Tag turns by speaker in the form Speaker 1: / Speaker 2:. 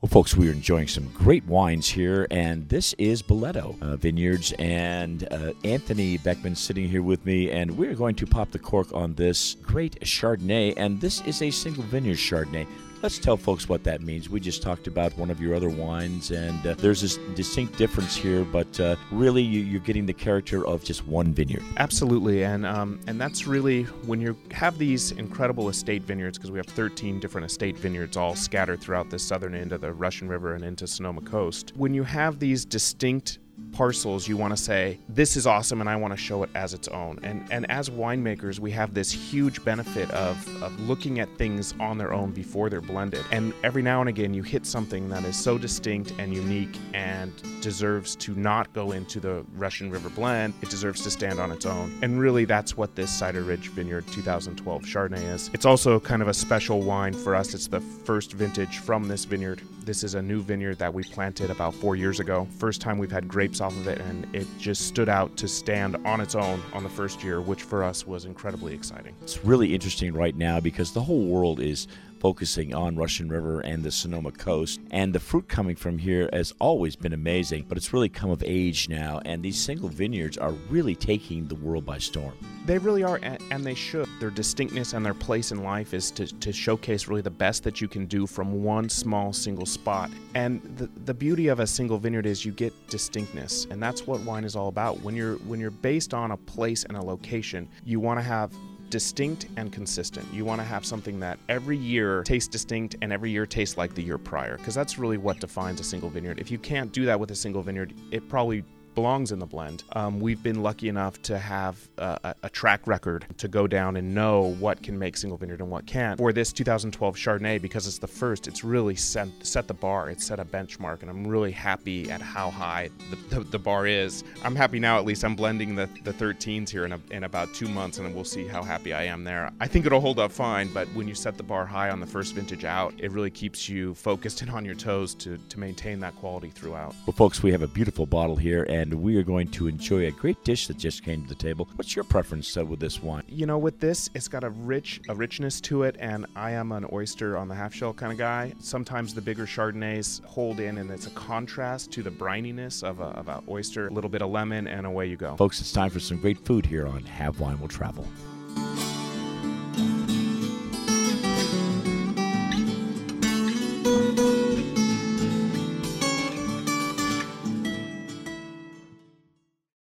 Speaker 1: Well, folks, we are enjoying some great wines here, and this is Boleto Vineyards, and Anthony Beckman sitting here with me, and we're going to pop the cork on this great Chardonnay, and this is a single vineyard Chardonnay. Let's tell folks what that means. We just talked about one of your other wines, and there's this distinct difference here, but really you're getting the character of just one vineyard.
Speaker 2: Absolutely, and that's really when you have these incredible estate vineyards, because we have 13 different estate vineyards all scattered throughout the southern end of the Russian River and into Sonoma Coast. When you have these distinct parcels, you want to say, this is awesome and I want to show it as its own. And as winemakers, we have this huge benefit of looking at things on their own before they're blended. And every now and again, you hit something that is so distinct and unique and deserves to not go into the Russian River blend. It deserves to stand on its own. And really, that's what this Cider Ridge Vineyard 2012 Chardonnay is. It's also kind of a special wine for us. It's the first vintage from this vineyard. This is a new vineyard that we planted about 4 years ago. First time we've had grapes off of it, and it just stood out to stand on its own on the first year, which for us was incredibly exciting.
Speaker 1: It's really interesting right now because the whole world is focusing on Russian River and the Sonoma Coast, and the fruit coming from here has always been amazing, but it's really come of age now, and these single vineyards are really taking the world by storm.
Speaker 2: They really are, and they should. Their distinctness and their place in life is to showcase really the best that you can do from one small single spot. And the beauty of a single vineyard is you get distinctness, and that's what wine is all about. When you're based on a place and a location, you want to have distinct and consistent. You want to have something that every year tastes distinct and every year tastes like the year prior, because that's really what defines a single vineyard. If you can't do that with a single vineyard, it probably belongs in the blend. We've been lucky enough to have a track record to go down and know what can make single vineyard and what can't. For this 2012 Chardonnay, because it's the first, it's really set the bar. It's set a benchmark, and I'm really happy at how high the bar is. I'm happy now, at least. I'm blending the 13s here in about 2 months, and we'll see how happy I am there. I think it'll hold up fine, but when you set the bar high on the first vintage out, it really keeps you focused and on your toes to maintain that quality throughout.
Speaker 1: Well, folks, we have a beautiful bottle here, and we are going to enjoy a great dish that just came to the table. What's your preference with this wine?
Speaker 2: You know, with this, it's got a richness to it, and I am an oyster on the half shell kind of guy. Sometimes the bigger Chardonnays hold in, and it's a contrast to the brininess of a oyster. A little bit of lemon, and away you go.
Speaker 1: Folks, it's time for some great food here on Have Wine Will Travel.